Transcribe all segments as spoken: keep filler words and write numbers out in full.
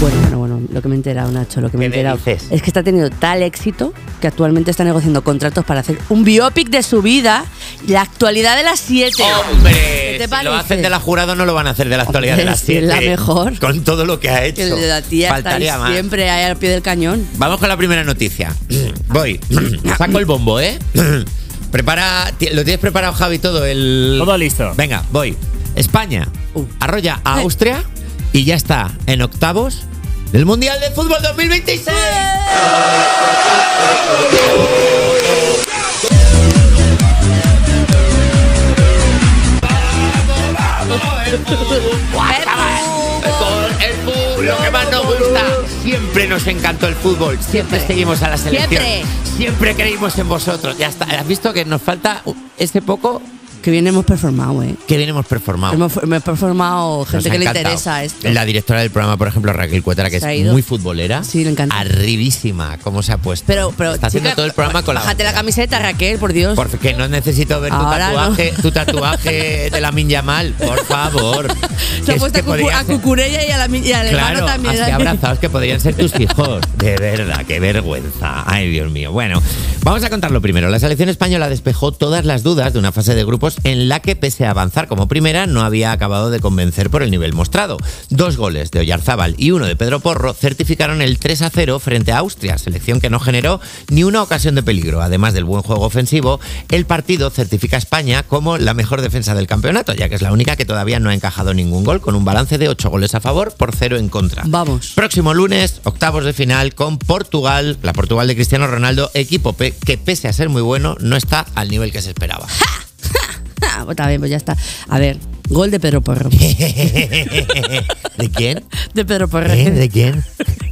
Bueno, bueno, bueno, lo que me he enterado, Nacho, lo que me he ¿Qué me enterado dices? es que está teniendo tal éxito que actualmente está negociando contratos para hacer un biopic de su vida, la actualidad de las siete. ¡Hombre! ¿Qué te Si parece? lo hacen de la jurado, no lo van a hacer de la actualidad Hombre, de las si siete. es la mejor. Con todo lo que ha hecho. Que el de la tía Faltaría está ahí más. siempre ahí al pie del cañón. Vamos con la primera noticia. Voy. Saco el bombo, ¿eh? Prepara, ¿lo tienes preparado, Javi, todo? El... Todo listo. Venga, voy. España Uh. arrolla a Austria y ya está en octavos del Mundial de Fútbol dos mil veintiséis. El fútbol, lo que más nos gusta. Siempre nos encantó el fútbol. Siempre, Siempre. seguimos a la selección. Siempre. Siempre creímos en vosotros. Ya está. ¿Has visto que nos falta este poco? Que bien hemos performado, ¿eh? Que bien hemos performado. Hemos, hemos performado Nos gente ha que le encantado. interesa esto. La directora del programa, por ejemplo, Raquel Cuétara, que Se ha es ido. muy futbolera. Sí, le encanta. Arribísima, cómo se ha puesto. Pero, pero Está haciendo chica, todo el programa con la bájate la bandera. camiseta, Raquel, por Dios. Porque no necesito ver tu Ahora tatuaje, no. tu tatuaje de Lamine Yamal, por favor. Se ha Que es puesto que a, cucu- podrían a ser- Cucurella y, a la, y al hermano Claro, también. así abrazados que podrían ser tus hijos. De verdad, qué vergüenza. Ay, Dios mío. Bueno, vamos a contarlo primero. La selección española despejó todas las dudas de una fase de grupos en la que, pese a avanzar como primera, no había acabado de convencer por el nivel mostrado. Dos goles de Oyarzábal y uno de Pedro Porro certificaron el tres a cero frente a Austria, selección que no generó ni una ocasión de peligro. Además del buen juego ofensivo, el partido certifica a España como la mejor defensa del campeonato, ya que es la única que todavía no ha encajado ningún gol, con un balance de ocho goles a favor por cero en contra. Vamos. Próximo lunes, octavos de final con Portugal, la Portugal de Cristiano Ronaldo, equipo pe- que pese a ser muy bueno, no está al nivel que se esperaba. Ah, pues está bien, pues ya está. A ver, gol de Pedro Porro. ¿De quién? De Pedro Porro. ¿Eh? ¿De quién?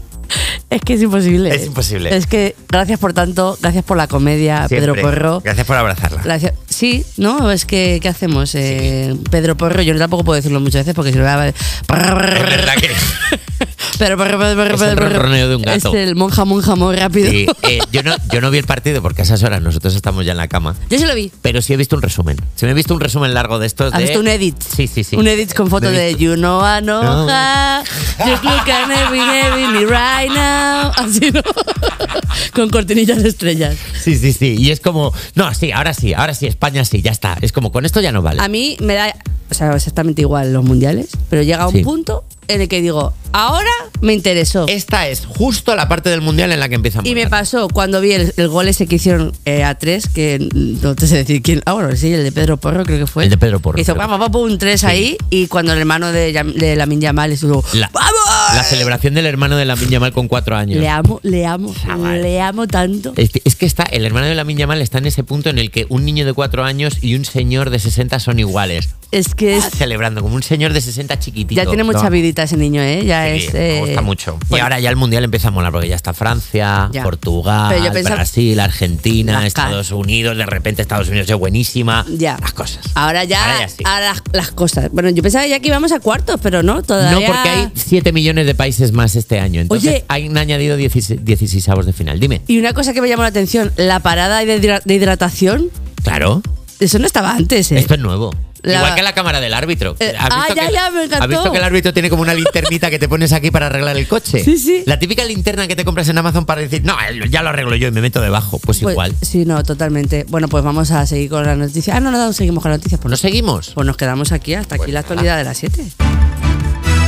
Es que es imposible. Es imposible. Es que gracias por tanto, gracias por la comedia, Siempre. Pedro Porro. Gracias por abrazarla. Gracias. Sí, ¿no? Es que, ¿qué hacemos? Eh, Pedro Porro, yo tampoco puedo decirlo muchas veces porque si no va a... Es verdad que Pero Porro, Porro, Porro, es el Porro. ronroneo de un gato. Es el monja, monja, muy rápido. Sí, eh, yo, no, yo no vi el partido porque a esas horas nosotros estamos ya en la cama, Yo sí lo vi. pero sí he visto un resumen. Sí me he visto un resumen largo de estos. ¿Has de... visto un edit? Sí, sí, sí. Un edit con foto Lo he de visto. You know I know No. how, just look at every every me right now. Así, ¿no? Con cortinillas de estrellas. Sí, sí, sí. Y es como, no, sí, ahora sí, ahora sí, España sí, ya está. Es como, con esto ya no vale. A mí me da, o sea, exactamente igual los mundiales, pero llega un Sí. punto en el que digo, ahora me interesó. Esta es justo la parte del mundial en la que empieza a Y me molar. pasó cuando vi el, el gol ese que hicieron eh, a tres, que no te sé decir quién. Ah, bueno, sí, el de Pedro Porro creo que fue. El de Pedro Porro, Hizo creo. pam, pam, pam, un tres Sí. ahí, y cuando el hermano de, Yam- de Lamine Yamal estuvo, La, ¡vamos! la celebración del hermano de Lamine Yamal con cuatro años. Le amo, le amo, Chaval. le amo tanto. Es que, es que está, el hermano de Lamine Yamal está en ese punto en el que un niño de cuatro años y un señor de sesenta son iguales. Es que es, Celebrando como un señor de sesenta chiquitito. ya tiene mucha No. vidita ese niño, ¿eh? Ya Sí, es. me eh, gusta mucho. Y bueno. ahora ya el mundial empieza a molar porque ya está Francia, Ya. Portugal, Pero yo pensaba- Brasil, Argentina, Las Estados Unidos. De repente Estados Unidos es buenísima. Ya. Las cosas. Ahora ya, Ahora ya sí. ahora las, las cosas. Bueno, yo pensaba ya que íbamos a cuartos, pero no, todavía. No, porque hay siete millones de países más este año. Entonces Oye. han añadido dieciséis avos de final. Dime. Y una cosa que me llamó la atención, la parada de, hidra- de hidratación, Claro. eso no estaba antes, ¿eh? Esto es nuevo. La- Igual que la cámara del árbitro. Eh, ¿Has ah, visto ya, que- ya, me encantó. ¿Has visto que el árbitro tiene como una linternita que te pones aquí para arreglar el coche? Sí, sí. La típica linterna que te compras en Amazon para decir, no, ya lo arreglo yo y me meto debajo. Pues, Pues, igual. Sí, no, totalmente. Bueno, pues vamos a seguir con las noticias. Ah, no, no, no seguimos con las noticias. Pues, ¿No seguimos? pues nos quedamos aquí hasta aquí Pues la actualidad de las siete.